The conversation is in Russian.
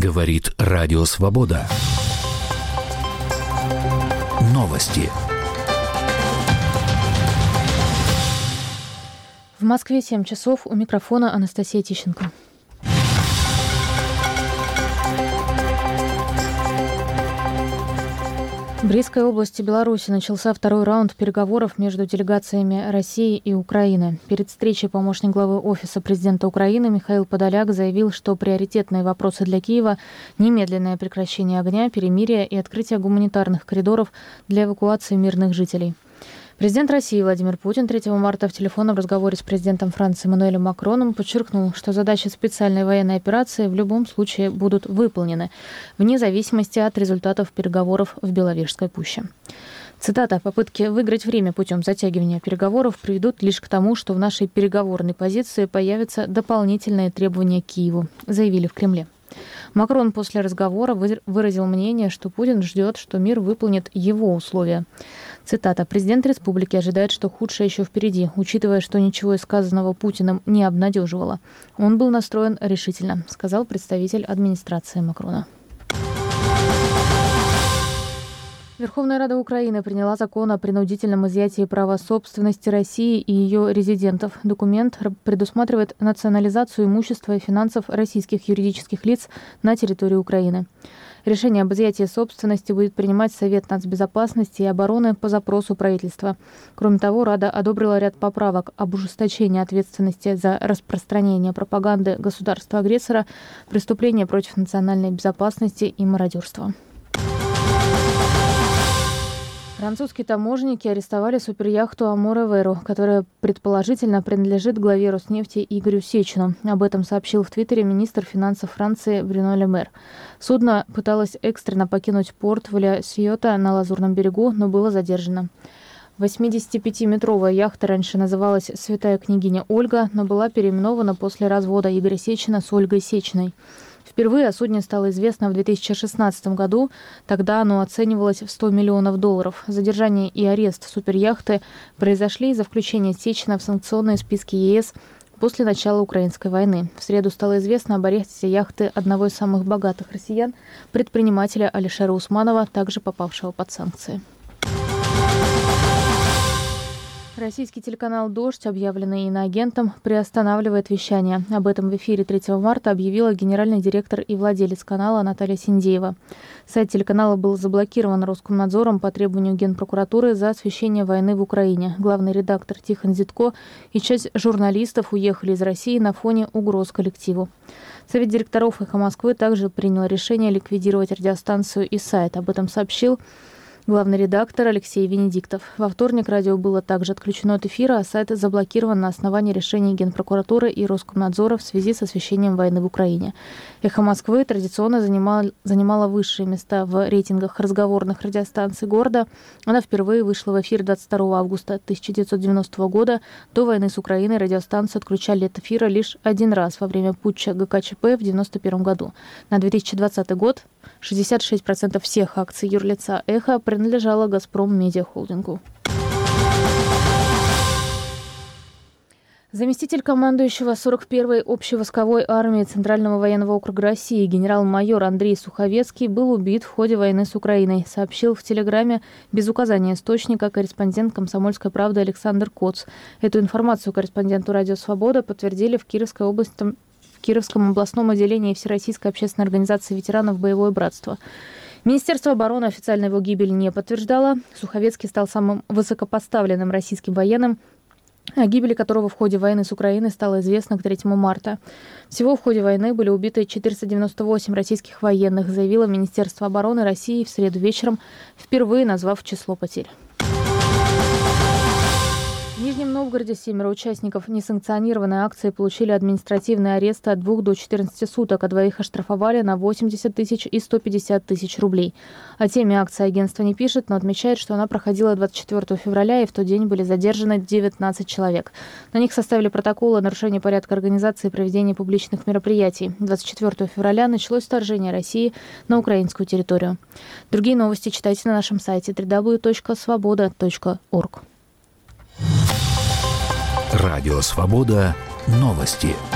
Говорит Радио Свобода. Новости. В Москве 7 часов. У микрофона Анастасия Тищенко. В Брестской области Беларуси начался второй раунд переговоров между делегациями России и Украины. Перед встречей помощник главы Офиса президента Украины Михаил Подоляк заявил, что приоритетные вопросы для Киева – немедленное прекращение огня, перемирие и открытие гуманитарных коридоров для эвакуации мирных жителей. Президент России Владимир Путин 3 марта в телефонном разговоре с президентом Франции Эммануэлем Макроном подчеркнул, что задачи специальной военной операции в любом случае будут выполнены, вне зависимости от результатов переговоров в Беловежской пуще. Цитата: «Попытки выиграть время путем затягивания переговоров приведут лишь к тому, что в нашей переговорной позиции появятся дополнительные требования к Киеву», заявили в Кремле. Макрон после разговора выразил мнение, что Путин ждет, что мир выполнит его условия. Цитата: «Президент республики ожидает, что худшее еще впереди, учитывая, что ничего из сказанного Путиным не обнадеживало. Он был настроен решительно», сказал представитель администрации Макрона. Верховная Рада Украины приняла закон о принудительном изъятии права собственности России и ее резидентов. Документ предусматривает национализацию имущества и финансов российских юридических лиц на территории Украины. Решение об изъятии собственности будет принимать Совет нацбезопасности и обороны по запросу правительства. Кроме того, Рада одобрила ряд поправок об ужесточении ответственности за распространение пропаганды государства-агрессора, преступления против национальной безопасности и мародерства. Французские таможенники арестовали суперяхту «Амур Эверу», которая предположительно принадлежит главе Роснефти Игорю Сечину. Об этом сообщил в Твиттере министр финансов Франции Брюно Ле Мэр. Судно пыталось экстренно покинуть порт в Ля-Сьотта на Лазурном берегу, но было задержано. 85-метровая яхта раньше называлась «Святая княгиня Ольга», но была переименована после развода Игоря Сечина с Ольгой Сечиной. Впервые о судне стало известно в 2016 году. Тогда оно оценивалось в $100 миллионов. Задержание и арест суперяхты произошли из-за включения Сечина в санкционные списки ЕС после начала Украинской войны. В среду стало известно об аресте яхты одного из самых богатых россиян, предпринимателя Алишера Усманова, также попавшего под санкции. Российский телеканал «Дождь», объявленный иноагентом, приостанавливает вещание. Об этом в эфире 3 марта объявила генеральный директор и владелец канала Наталья Синдеева. Сайт телеканала был заблокирован Роскомнадзором по требованию Генпрокуратуры за освещение войны в Украине. Главный редактор Тихон Зитко и часть журналистов уехали из России на фоне угроз коллективу. Совет директоров «Эхо Москвы» также принял решение ликвидировать радиостанцию и сайт. Об этом сообщил главный редактор Алексей Венедиктов. Во вторник радио было также отключено от эфира, а сайт заблокирован на основании решений Генпрокуратуры и Роскомнадзора в связи с освещением войны в Украине. «Эхо Москвы» традиционно занимала высшие места в рейтингах разговорных радиостанций города. Она впервые вышла в эфир 22 августа 1990 года. До войны с Украиной радиостанцию отключали от эфира лишь один раз во время путча ГКЧП в 1991 году. На 2020 год 66% всех акций юрлица «Эхо» принадлежало «Газпром Медиа Холдингу». Заместитель командующего 41-й общевойсковой армии Центрального военного округа России генерал-майор Андрей Суховецкий был убит в ходе войны с Украиной, сообщил в Телеграме без указания источника корреспондент «Комсомольской правды» Александр Коц. Эту информацию корреспонденту «Радио Свобода» подтвердили в Кировской области, в Кировском областном отделении Всероссийской общественной организации ветеранов «Боевое братство». Министерство обороны официально его гибель не подтверждало. Суховецкий стал самым высокопоставленным российским военным, о гибели которого в ходе войны с Украиной стало известно к 3 марта. Всего в ходе войны были убиты 498 российских военных, заявило Министерство обороны России в среду вечером, впервые назвав число потерь. В Нижнем Новгороде 7 участников несанкционированной акции получили административные аресты от 2 до 14 суток, а 2 оштрафовали на 80 тысяч и 150 тысяч рублей. О теме акции агентство не пишет, но отмечает, что она проходила 24 февраля, и в тот день были задержаны 19 человек. На них составили протокол о нарушении порядка организации и проведения публичных мероприятий. 24 февраля началось вторжение России на украинскую территорию. Другие новости читайте на нашем сайте www.svoboda.org. Радио Свобода. Новости.